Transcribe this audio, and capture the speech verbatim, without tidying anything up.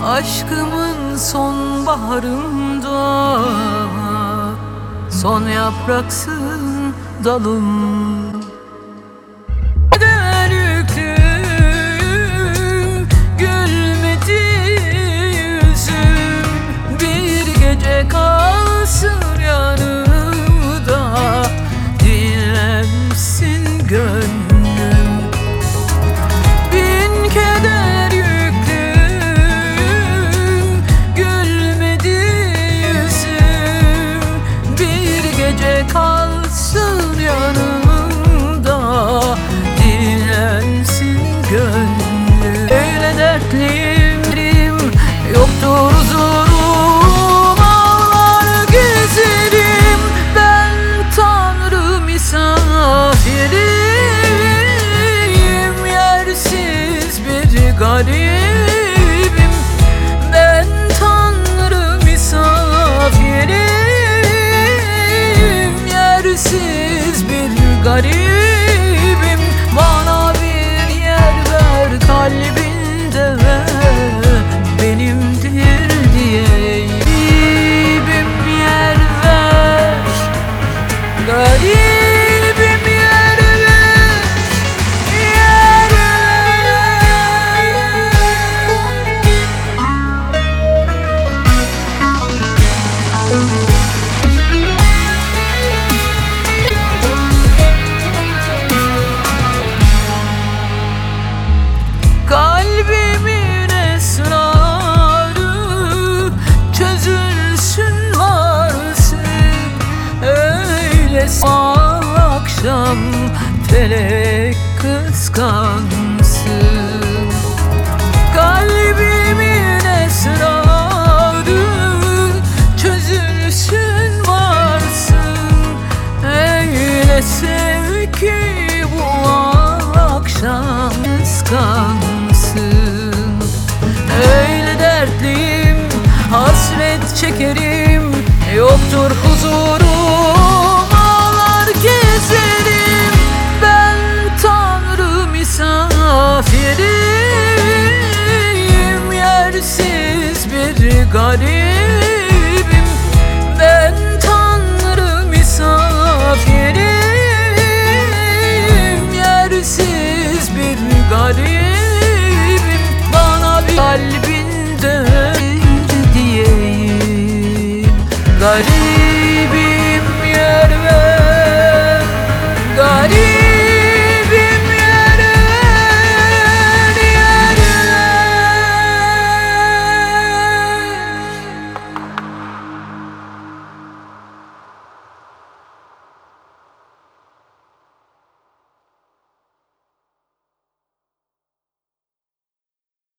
Aşkımın sonbaharında son yapraksın dalım. Keder yüklüm gülmedi yüzüm, bir gece kalsın yanımda, dinlensin gönlüm. Bin keder yüklüm gülmedi yüzüm, bir gece kalsın yanımda, dinlensin gönlüm. Öyle dertliyim, yoktur huzurum, ağlar gezerim. Ben Tanrı misafiriyim, yersiz bir garibim. Ben Tanrı misafiriyim, yersiz bir garibim. Bana bir yer ver kalbinde, benimdir diyeyim. Yer ver garibim, yer ver, yer kalbimin esrarı çözülsün varsın. Öylesi akşam felek kıskansın. Kalbimin esrarı çözülsün varsın. Öyle sev ki bu akşam kıskansın. Öyle dertliyim, hasret çekerim, yoktur huzurum, ağlar gezerim. Ben Tanrı misafiriyim, yersiz bir garibim. Ben Tanrı misafiriyim, yersiz bir garibim. Bana bir kalbinde diyeyim garip.